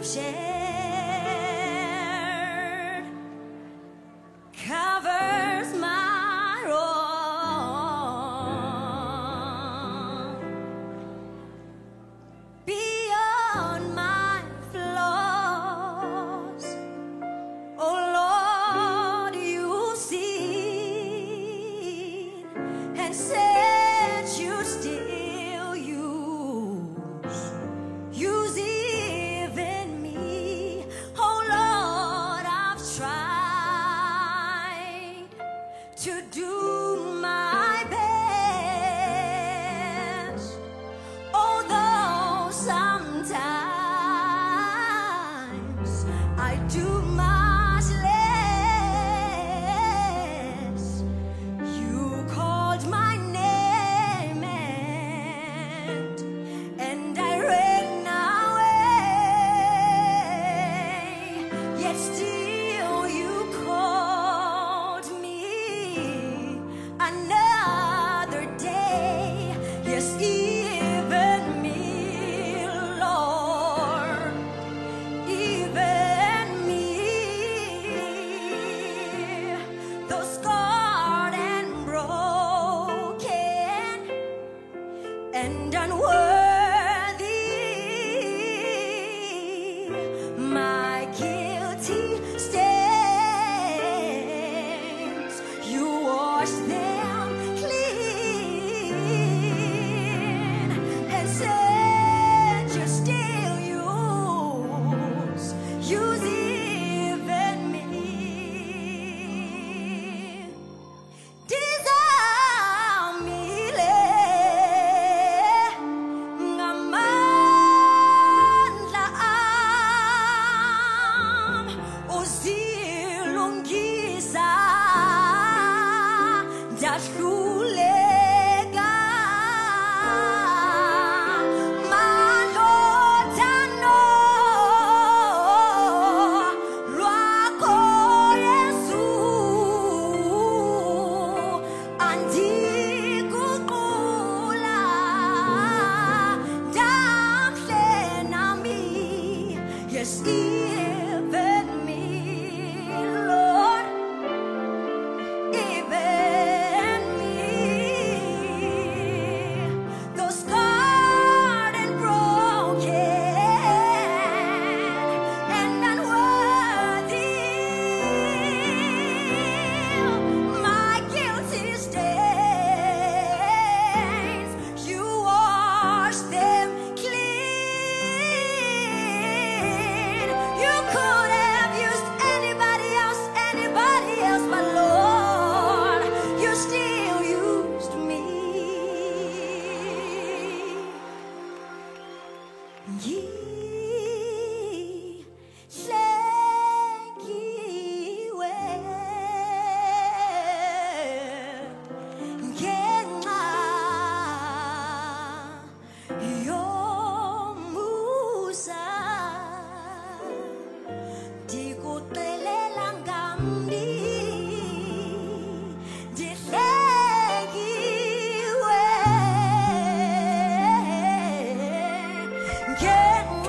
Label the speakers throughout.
Speaker 1: shared covers my wrong beyond my flaws. Oh Lord, you see and said you still use even me. Oh Lord, I've tried to do my best, although sometimes I do much less. You called my name and I ran away, yet still you called me another day. Yes, even me, Lord, even me, though scarred and broken and unworthy, my guilty stains, you wash them clean and said you still use even me. Dizamile ngamandla am uzilungisa ndahluleka malotano lwakho Yesu andiguqula ndamhle nami. Yes, even me, Lord, even me, though scarred and broken and unworthy, my guilty stains, you wash them clean. You could have used anybody else, but Lord, you still used me. Ngihlekiwe ngenxa yomusa, ndikuxelela ngambi, ndihlekiwe ngenxa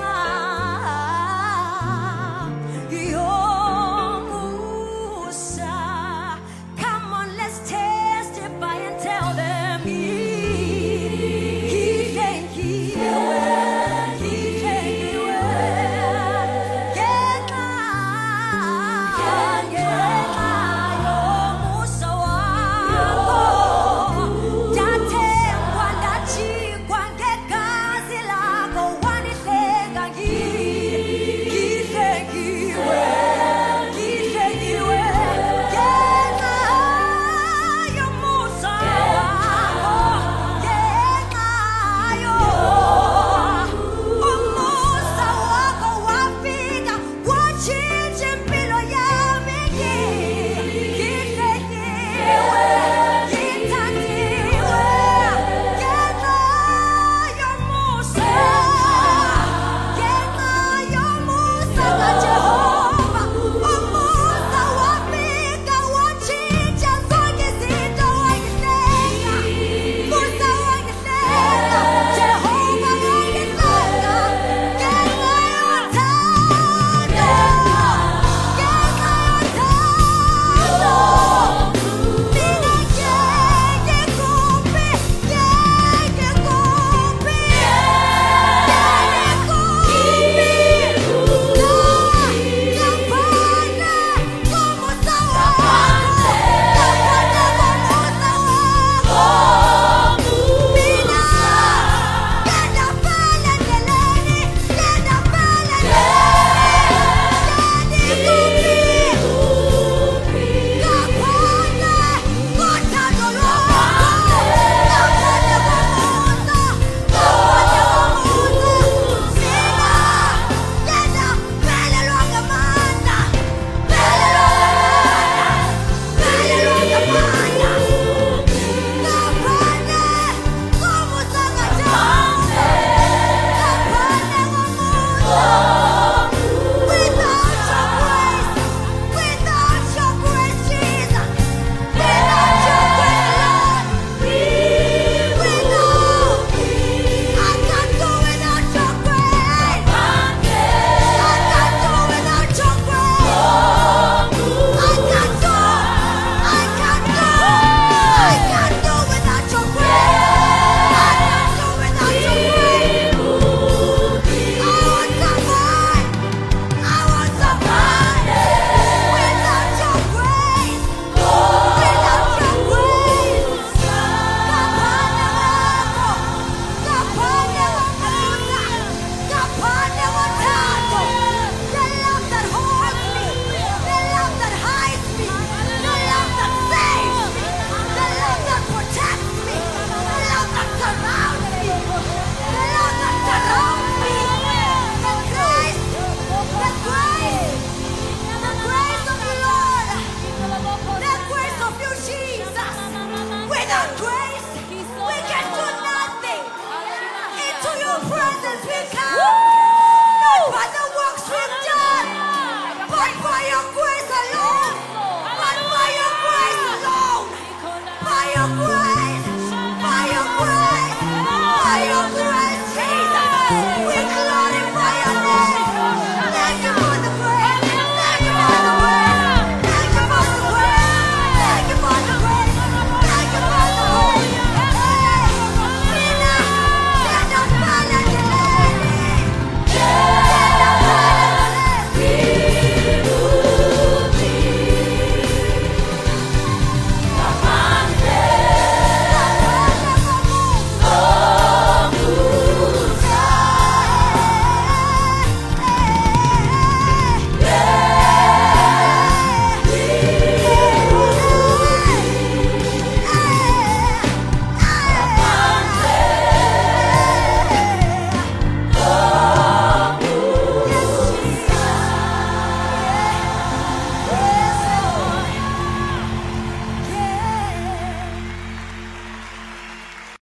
Speaker 1: because